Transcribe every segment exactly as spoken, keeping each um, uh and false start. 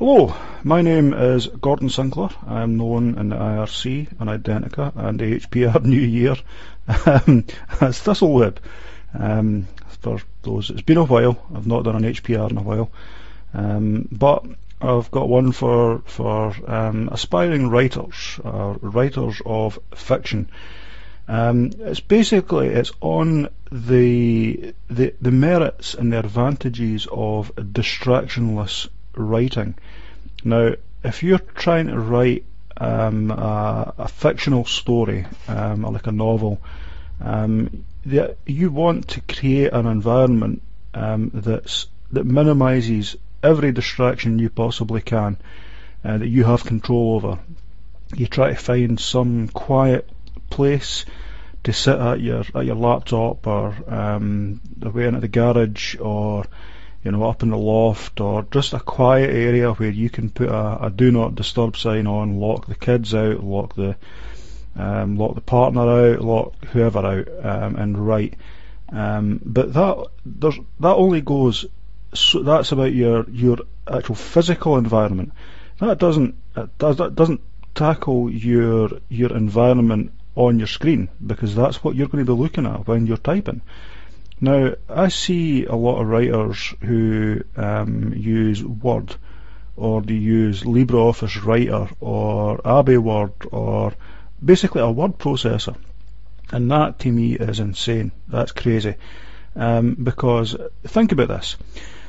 Hello, my name is Gordon Sinclair. I am known in the I R C, and Identica, and the H P R New Year um, as Thistleweb. Um, for those, it's been a while. I've not done an H P R in a while, um, but I've got one for for um, aspiring writers, uh, writers of fiction. Um, it's basically it's on the the the merits and the advantages of distractionless writing. Now, if you're trying to write um, a, a fictional story, um, or like a novel, um, the, you want to create an environment um, that's that minimises every distraction you possibly can, uh, that you have control over. You try to find some quiet place to sit at your at your laptop, or um, away into the garage, or you know, up in the loft, or just a quiet area where you can put a, a do not disturb sign on, lock the kids out, lock the um, lock the partner out, lock whoever out, um, and write. Um, but that there's that only goes. So that's about your your actual physical environment. That doesn't it does that doesn't tackle your your environment on your screen, because that's what you're going to be looking at when you're typing. Now, I see a lot of writers who um, use Word, or they use LibreOffice Writer, or Abbey Word, or basically a word processor, and that to me is insane. That's crazy, um, because think about this: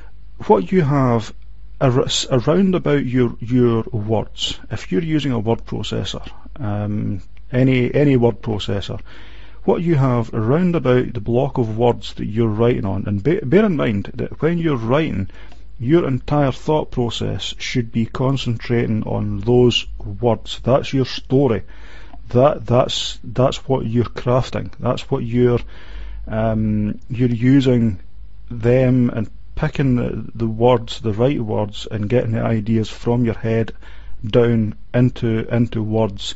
what you have ar around about your your words, if you're using a word processor, um, any any word processor, what you have around about the block of words that you're writing on, and be, bear in mind that when you're writing, your entire thought process should be concentrating on those words. That's your story. That that's that's what you're crafting. That's what you're um, you're using them and picking the, the words, the right words, and getting the ideas from your head down into into words.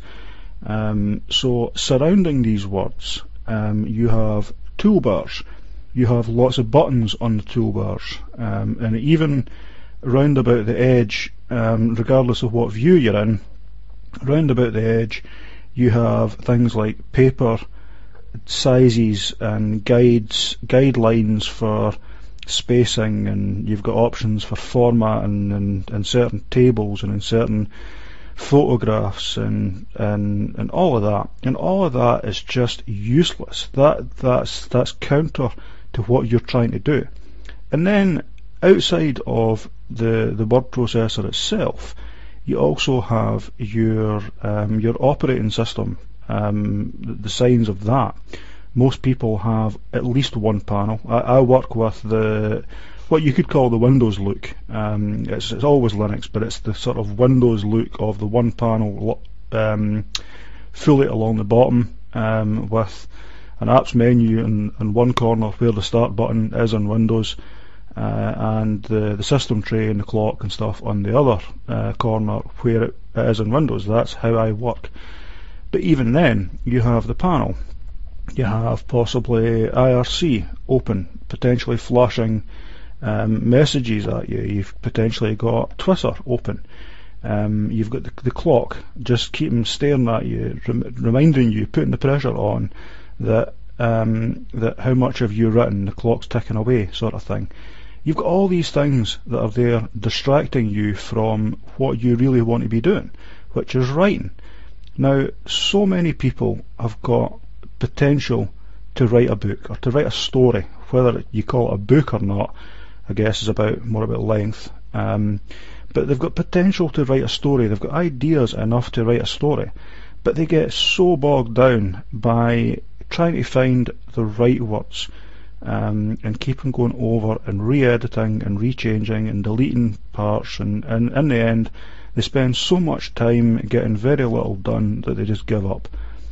Um, so surrounding these words, um, you have toolbars. You have lots of buttons on the toolbars, um, and even round about the edge, um, regardless of what view you're in, round about the edge, you have things like paper sizes and guides, guidelines for spacing, and you've got options for formatting, and, and certain tables, and in certain photographs, and and and all of that, and all of that is just useless. That that's that's counter to what you're trying to do. And then outside of the the word processor itself, you also have your um, your operating system, um, the signs of that. Most people have at least one panel. I, I work with the what you could call the Windows look. Um, it's, it's always Linux, but it's the sort of Windows look of the one panel, um, fully along the bottom, um, with an apps menu in, in one corner where the start button is on Windows, uh, and the, the system tray and the clock and stuff on the other uh, corner where it, it is on Windows. That's how I work. But even then, you have the panel. You have possibly I R C open, potentially flashing Um, messages at you. You've potentially got Twitter open. Um, you've got the, the clock just keeping staring at you, rem reminding you, putting the pressure on that um, that how much have you written, the clock's ticking away, sort of thing. You've got all these things that are there distracting you from what you really want to be doing, which is writing. Now, so many people have got potential to write a book, or to write a story, whether you call it a book or not, I guess is about more about length, um, but they've got potential to write a story. They've got ideas enough to write a story, but they get so bogged down by trying to find the right words, um, and keep on going over and re-editing and re-changing and deleting parts, and, and in the end they spend so much time getting very little done that they just give up,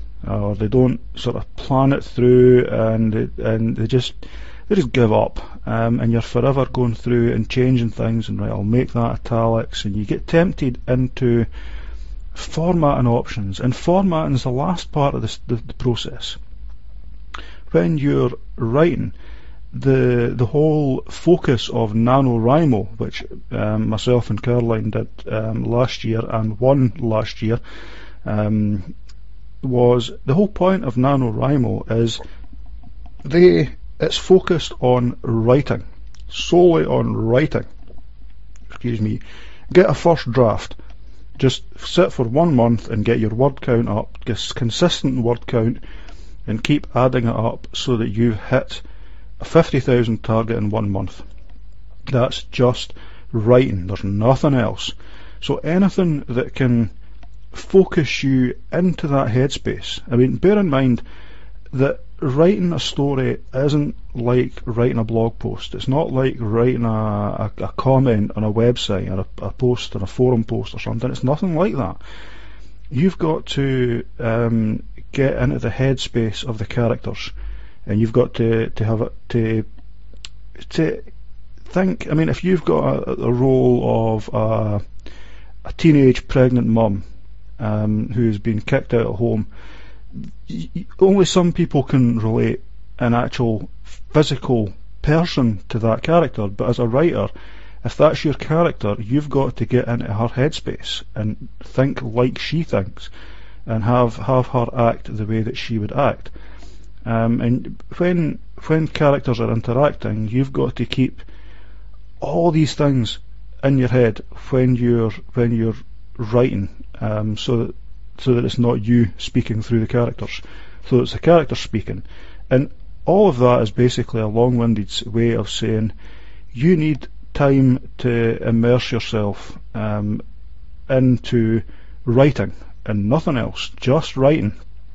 or they don't sort of plan it through, and it, and they just they just give up, um, and you're forever going through and changing things, and right, I'll make that italics, and you get tempted into formatting options, and formatting is the last part of this, the, the process. When you're writing, the the whole focus of NaNoWriMo, which um, myself and Caroline did um, last year and won last year, um, was the whole point of NaNoWriMo is they it's focused on writing, solely on writing. Excuse me. Get a first draft. Just sit for one month and get your word count up, get consistent word count, and keep adding it up so that you hit a fifty thousand target in one month. That's just writing. There's nothing else. So anything that can focus you into that headspace. I mean, bear in mind that writing a story isn't like writing a blog post. It's not like writing a, a, a comment on a website or a, a post on a forum post or something. It's nothing like that. You've got to um, get into the headspace of the characters, and you've got to, to have it to to think. I mean, if you've got a, a role of a, a teenage pregnant mum um, who's been kicked out of home, only some people can relate an actual physical person to that character, but as a writer, if that's your character, you've got to get into her headspace and think like she thinks, and have have her act the way that she would act. Um, and when when characters are interacting, you've got to keep all these things in your head when you're when you're writing, um, so that so that it's not you speaking through the characters, so it's the characters speaking. And all of that is basically a long-winded way of saying you need time to immerse yourself um, into writing and nothing else, just writing.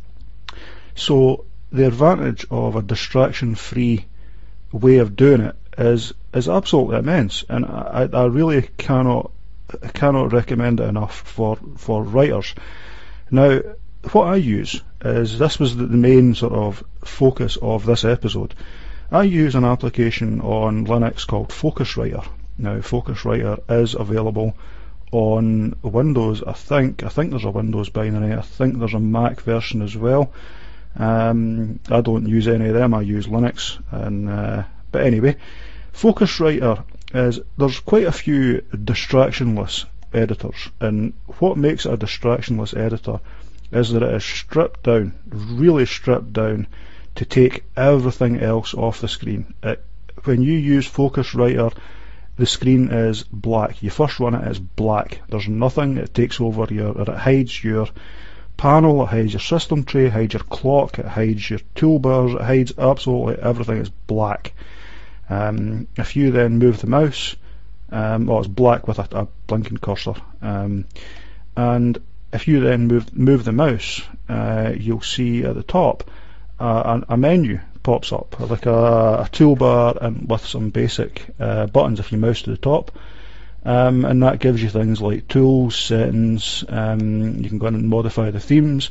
So the advantage of a distraction-free way of doing it is is absolutely immense, and I, I really cannot cannot recommend it enough for for writers. Now, what I use is, this was the main sort of focus of this episode, I use an application on Linux called Focuswriter. Now, Focuswriter is available on Windows, I think. I think there's a Windows binary. I think there's a Mac version as well. Um, I don't use any of them. I use Linux. And uh, but anyway, Focuswriter is, there's quite a few distractionless editors, and what makes it a distractionless editor is that it is stripped down, really stripped down, to take everything else off the screen. It, when you use Focuswriter, the screen is black. You first run it, it's black. There's nothing. It takes over your, it hides your panel, it hides your system tray, it hides your clock, it hides your toolbars, it hides absolutely everything. It's black. Um, if you then move the mouse, um, well, it's black with a, a blinking cursor, um, and if you then move move the mouse, uh, you'll see at the top uh, a, a menu pops up, like a, a toolbar and with some basic uh, buttons if you mouse to the top, um, and that gives you things like tools, settings. Um, you can go in and modify the themes.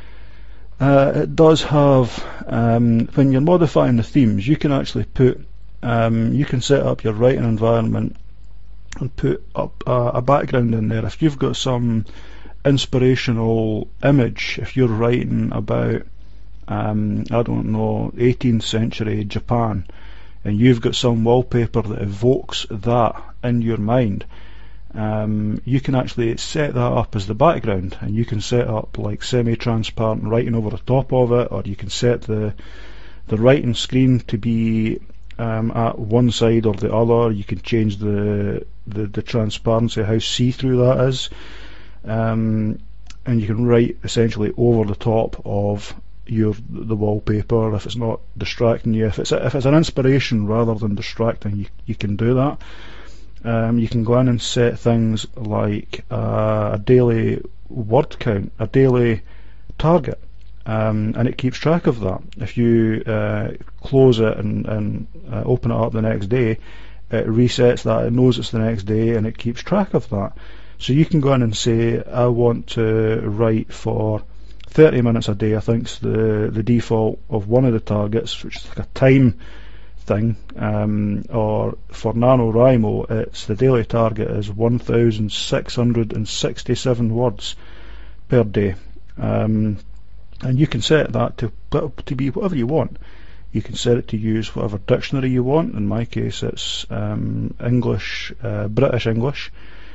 Uh, it does have, um, when you're modifying the themes, you can actually put, um, you can set up your writing environment and put up a, a background in there. If you've got some inspirational image, if you're writing about, um, I don't know, eighteenth century Japan, and you've got some wallpaper that evokes that in your mind, um, you can actually set that up as the background, and you can set up like semi-transparent writing over the top of it, or you can set the the writing screen to be um, at one side or the other. You can change the the, the transparency, how see-through that is, um, and you can write essentially over the top of your the wallpaper if it's not distracting you. If it's a, if it's an inspiration rather than distracting, you you can do that. Um, you can go in and set things like uh, a daily word count, a daily target, um, and it keeps track of that. If you uh, close it and, and uh, open it up the next day, it resets that, it knows it's the next day, and it keeps track of that. So you can go in and say, I want to write for thirty minutes a day. I think's the the default of one of the targets, which is like a time thing, um, or for NaNoWriMo it's the daily target is one thousand six hundred sixty-seven words per day, um, and you can set that to to be whatever you want. You can set it to use whatever dictionary you want. In my case, it's um, English, uh, British English.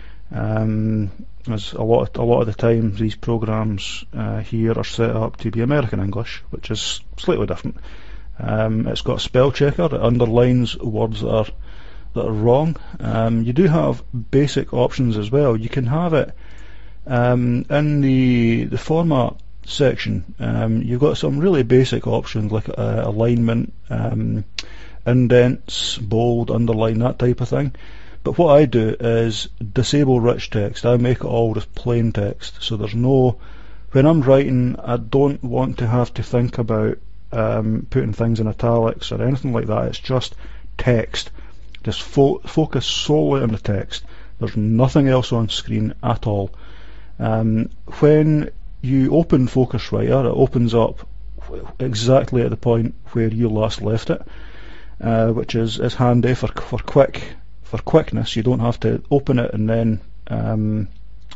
Um, as a lot, of, a lot of the time, these programs uh, here are set up to be American English, which is slightly different. Um, it's got a spell checker that underlines words that are that are wrong. Um, you do have basic options as well. You can have it um, in the the format section. Um, you've got some really basic options like uh, alignment, um, indents, bold, underline, that type of thing. But what I do is disable rich text. I make it all just plain text. So there's no, when I'm writing, I don't want to have to think about um, putting things in italics or anything like that. It's just text. Just fo focus solely on the text. There's nothing else on screen at all. Um, when you open Focuswriter, it opens up exactly at the point where you last left it, uh, which is, is handy for for quick for quickness. You don't have to open it and then um,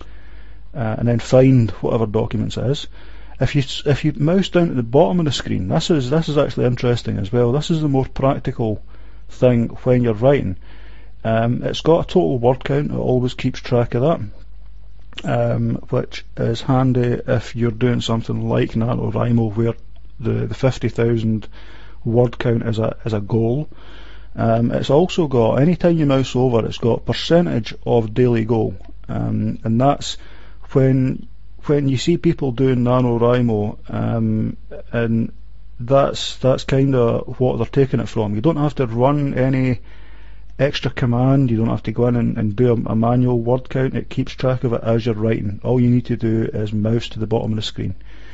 uh, and then find whatever documents it is. If you if you mouse down at the bottom of the screen, this is this is actually interesting as well. This is the more practical thing when you're writing. Um, it's got a total word count. It always keeps track of that. Um, which is handy if you're doing something like NaNoWriMo where the, the fifty thousand word count is a, is a goal. Um, it's also got, anytime you mouse over, it's got percentage of daily goal, um, and that's when when you see people doing NaNoWriMo, um, and that's that's kind of what they're taking it from. You don't have to run any extra command, you don't have to go in and, and do a, a manual word count. It keeps track of it as you're writing. All you need to do is mouse to the bottom of the screen.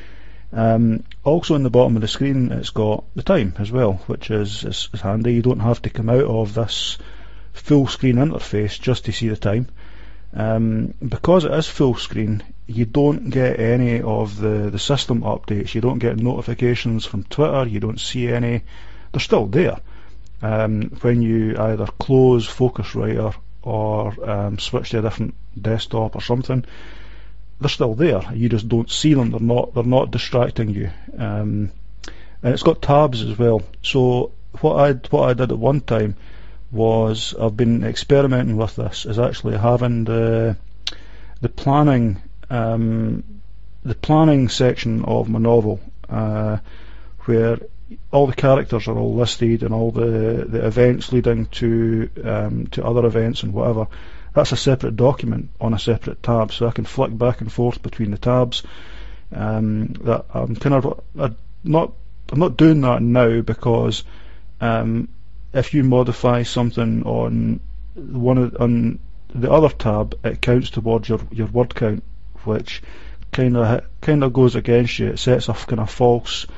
Um, also in the bottom of the screen it's got the time as well, which is, is, is handy. You don't have to come out of this full screen interface just to see the time. Um, because it is full screen, you don't get any of the, the system updates. You don't get notifications from Twitter, you don't see any. They're still there. Um, when you either close Focuswriter or um, switch to a different desktop or something, they're still there. You just don't see them. They're not. They're not distracting you. Um, and it's got tabs as well. So what I what I did at one time was, I've been experimenting with this, is actually having the the planning um, the planning section of my novel, uh, where all the characters are all listed and all the, the events leading to um, to other events and whatever. That's a separate document on a separate tab, so I can flick back and forth between the tabs. Um, that I'm kind of uh, not I'm not doing that now because um, if you modify something on one of, on the other tab, it counts towards your your word count, which kind of kind of goes against you. It sets off kind of false.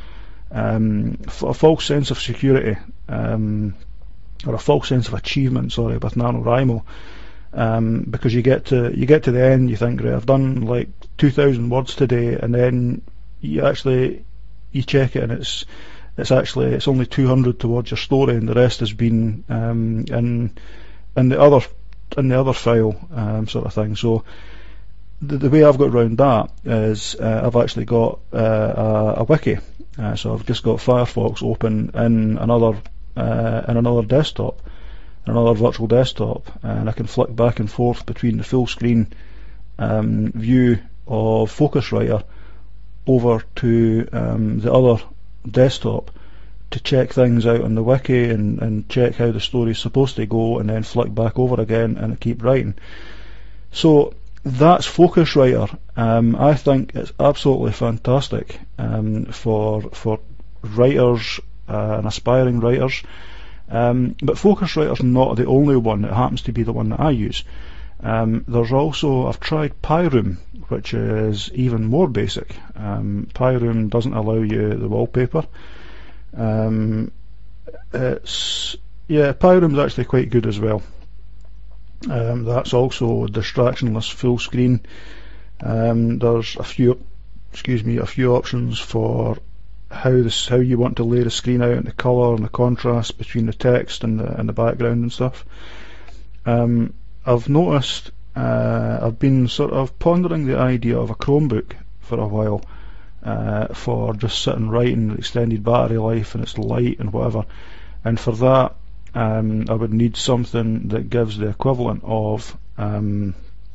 Um, a false sense of security, um, or a false sense of achievement, sorry, with NaNoWriMo, um, because you get to you get to the end, you think, right, I've done like two thousand words today, and then you actually you check it, and it's it's actually it's only two hundred towards your story, and the rest has been um, in in the other in the other file, um, sort of thing. So the, the way I've got around that is uh, I've actually got uh, a, a wiki. Uh, so I've just got Firefox open in another uh, in another desktop, another virtual desktop, and I can flick back and forth between the full screen um, view of Focuswriter over to um, the other desktop to check things out on the wiki and, and check how the story's supposed to go, and then flick back over again and keep writing. So that's Focuswriter. Um, I think it's absolutely fantastic um, for for writers uh, and aspiring writers. Um, but Focuswriter's not the only one. It happens to be the one that I use. Um, there's also, I've tried Pyroom, which is even more basic. Um, Pyroom doesn't allow you the wallpaper. Um, it's yeah, Pyroom's actually quite good as well. Um, that's also distractionless full screen. Um, there's a few, excuse me, a few options for how this, how you want to lay the screen out, and the colour and the contrast between the text and the and the background and stuff. Um, I've noticed, uh, I've been sort of pondering the idea of a Chromebook for a while, uh, for just sitting writing, extended battery life, and it's light and whatever. And for that, um, I would need something that gives the equivalent of um,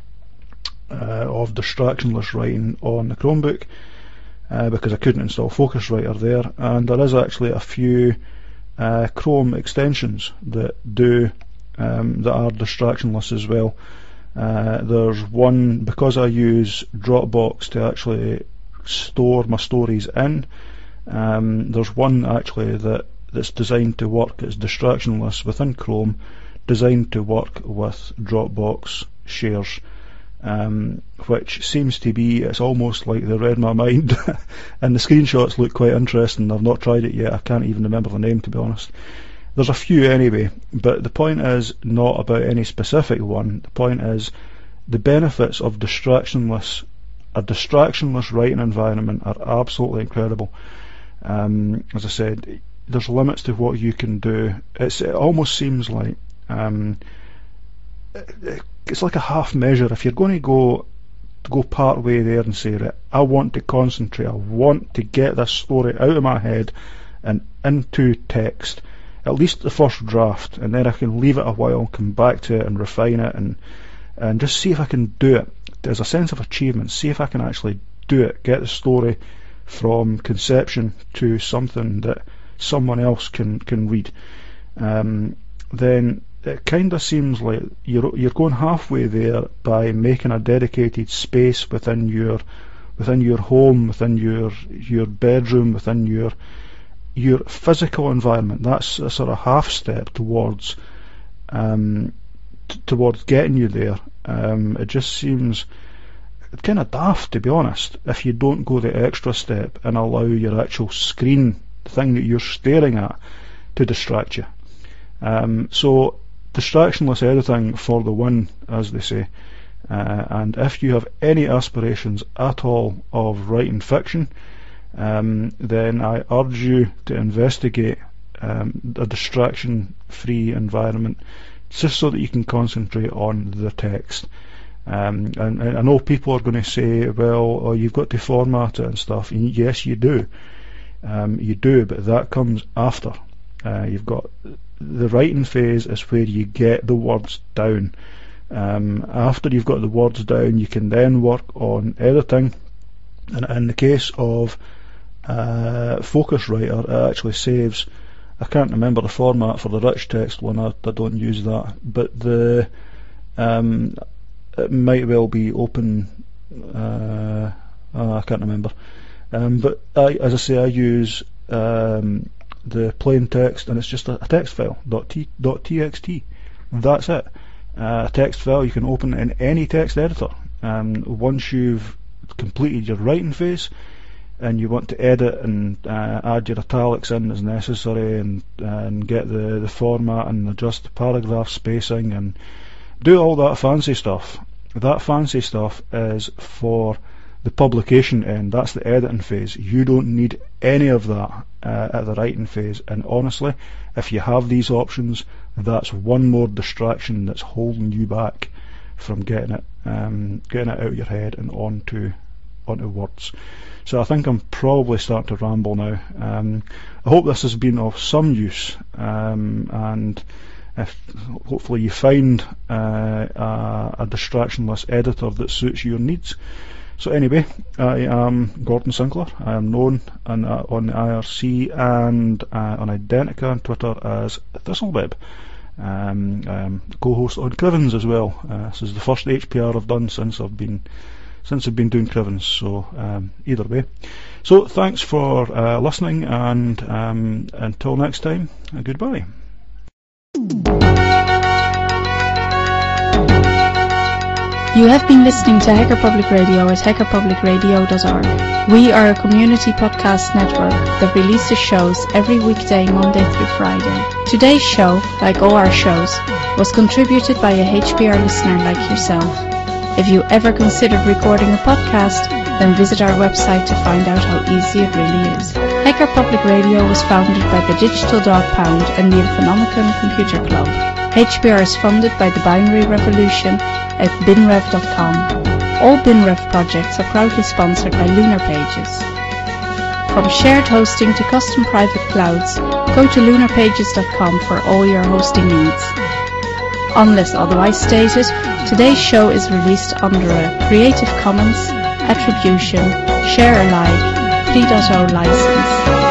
uh, of distractionless writing on the Chromebook, uh, because I couldn't install Focuswriter there. And there is actually a few uh, Chrome extensions that do um, that are distractionless as well. Uh, there's one, because I use Dropbox to actually store my stories in, um, there's one actually that, that's designed to work as distractionless within Chrome, designed to work with Dropbox shares, um, which seems to be, it's almost like they read my mind. And the screenshots look quite interesting. I've not tried it yet, I can't even remember the name, to be honest. There's a few anyway, but the point is not about any specific one. The point is the benefits of distractionless, a distractionless writing environment are absolutely incredible. Um, as I said, there's limits to what you can do. It's, it almost seems like um, it, it's like a half measure. If you're going to go go part way there and say, right, I want to concentrate, I want to get this story out of my head and into text, at least the first draft, and then I can leave it a while, come back to it and refine it, and and just see if I can do it. There's a sense of achievement, see if I can actually do it, get the story from conception to something that someone else can, can read. Um, then it kind of seems like you're you're going halfway there by making a dedicated space within your within your home, within your your bedroom, within your your physical environment. That's a sort of half step towards um, t towards getting you there. Um, it just seems kind of daft, to be honest, if you don't go the extra step and allow your actual screen, the thing that you're staring at, to distract you. Um, so distractionless editing for the win, as they say. Uh, and if you have any aspirations at all of writing fiction, Um, then I urge you to investigate um, a distraction-free environment, just so that you can concentrate on the text. Um, and, and I know people are going to say, well, oh, you've got to format it and stuff. And yes, you do. Um, you do, but that comes after. Uh, you've got the writing phase is where you get the words down. Um, after you've got the words down, you can then work on editing. And in the case of uh, Focuswriter, it actually saves. I can't remember the format for the rich text one. I, I don't use that, but the um, it might well be open. Uh, oh, I can't remember. Um, but I, as I say, I use um, the plain text, and it's just a, a text file. T, .txt. That's it. Uh, a text file you can open in any text editor. Um, once you've completed your writing phase, and you want to edit and uh, add your italics in as necessary, and and get the the format and adjust the paragraph spacing and do all that fancy stuff. That fancy stuff is for the publication end. That's the editing phase. You don't need any of that uh, at the writing phase. And honestly, if you have these options, that's one more distraction that's holding you back from getting it um, getting it out of your head and onto onto words. So I think I'm probably starting to ramble now. Um, I hope this has been of some use, um, and if hopefully you find uh, a, a distractionless editor that suits your needs. So anyway, I am Gordon Sinclair. I am known on, uh, on the I R C and uh, on Identica on Twitter as Thistleweb. Um, I'm co-host on Crivens as well. Uh, this is the first H P R I've done since I've been since I've been doing Crivens. So um, either way. So thanks for uh, listening, and um, until next time, uh, goodbye. You have been listening to Hacker Public Radio at hacker public radio dot org. We are a community podcast network that releases shows every weekday, Monday through Friday. Today's show, like all our shows, was contributed by a H P R listener like yourself. If you ever considered recording a podcast, then visit our website to find out how easy it really is. Hacker Public Radio was founded by the Digital Dog Pound and the Infonomicon Computer Club. H P R is funded by the Binary Revolution at binrev dot com. All BinRev projects are proudly sponsored by Lunar Pages. From shared hosting to custom private clouds, go to lunar pages dot com for all your hosting needs. Unless otherwise stated, today's show is released under a Creative Commons Attribution Share Alike three point oh license.